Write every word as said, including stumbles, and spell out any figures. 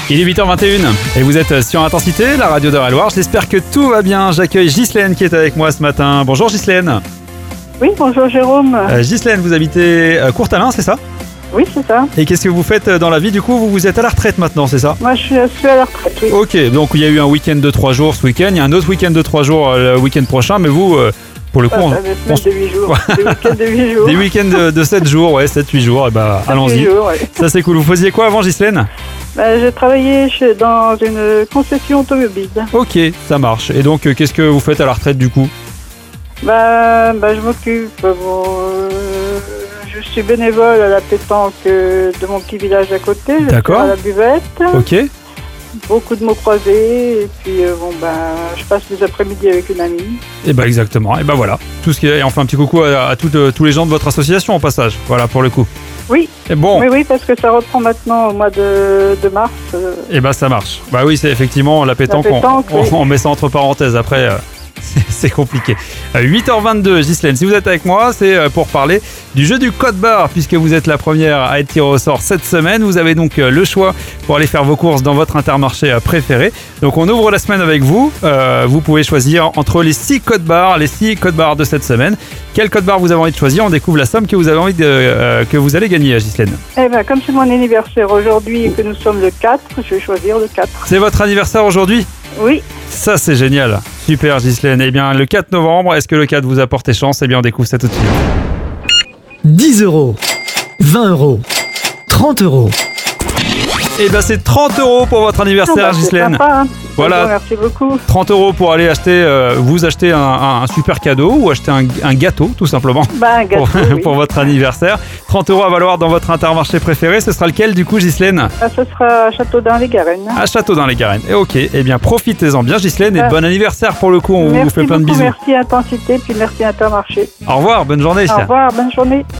Il est huit heures vingt et une et vous êtes sur Intensité, la radio d'Eure-et-Loir. J'espère que tout va bien. J'accueille Ghislaine qui est avec moi ce matin. Bonjour Ghislaine. Oui, bonjour Jérôme. Euh, Ghislaine, vous habitez à Courtalin, c'est ça? Oui, c'est ça. Et qu'est-ce que vous faites dans la vie? Du coup, vous, vous êtes à la retraite maintenant, c'est ça? Moi, je suis, je suis à la retraite, oui. Ok, donc il y a eu un week-end de trois jours ce week-end. Il y a un autre week-end de trois jours euh, le week-end prochain. Mais vous, euh, pour le coup, Ah, on, ça, des on semaines de huit jours. Des week-ends de huit jours. des week-ends de, de sept jours, ouais, sept huit jours. Et bah, allons-y. huit jours, ouais. Ça, c'est cool. Vous faisiez quoi avant, Ghislaine? Bah, j'ai travaillé chez, dans une concession automobile. Ok, ça marche. Et donc, euh, qu'est-ce que vous faites à la retraite du coup? Bah, bah, je m'occupe. Bon, euh, je suis bénévole à la pétanque euh, de mon petit village à côté. Je D'accord. suis à la buvette. Ok. Beaucoup de mots croisés. Et puis, euh, bon, bah, je passe les après-midi avec une amie. Et bah exactement. Et bah voilà. Tout ce qui est... Et on fait un petit coucou à, à tout, euh, tous les gens de votre association au passage. Voilà pour le coup. Oui. Et bon. Oui, oui, parce que ça reprend maintenant au mois de, de mars. Euh, Et bah ça marche. Bah oui, c'est effectivement la pétanque. La pétanque, on, on- oui. on met ça entre parenthèses. Après, euh, c'est- c'est compliqué. Euh, huit heures vingt-deux, Ghislaine. Si vous êtes avec moi, c'est euh, pour parler du jeu du code barre, puisque vous êtes la première à être tirée au sort cette semaine. Vous avez donc euh, le choix pour aller faire vos courses dans votre Intermarché euh, préféré. Donc on ouvre la semaine avec vous. Euh, vous pouvez choisir entre les six codes barres, les six codes barres de cette semaine. Quel code barre vous avez envie de choisir? On découvre la somme que vous avez envie de, euh, que vous allez gagner, Ghislaine. Eh ben, comme c'est mon anniversaire aujourd'hui et que nous sommes le quatre, je vais choisir le quatre. C'est votre anniversaire aujourd'hui? Oui, Ça, c'est génial. Super, Ghislaine. Eh bien, le quatre novembre, est-ce que le quatre vous a porté chance? Eh bien, on découvre ça tout de suite. dix euros, vingt euros, trente euros. Eh bien, c'est trente euros pour votre anniversaire, Ah bah, c'est Ghislaine. sympa, hein. Voilà. Bon, merci beaucoup. trente euros pour aller acheter, euh, vous acheter un, un- un super cadeau ou acheter un, un gâteau, tout simplement, Bah, un gâteau, pour, oui. pour votre anniversaire. trente euros à valoir dans votre Intermarché préféré. Ce sera lequel, du coup, Ghislaine? Ah, ce sera à Châteaudun-les-Garennes. À Châteaudun-les-Garennes. Et ok, eh bien, profitez-en bien, Ghislaine, et Ah. bon anniversaire pour le coup. On Merci vous fait plein de beaucoup, bisous. merci Intensité, puis merci Intermarché. Au revoir, bonne journée. Au revoir, bonne journée.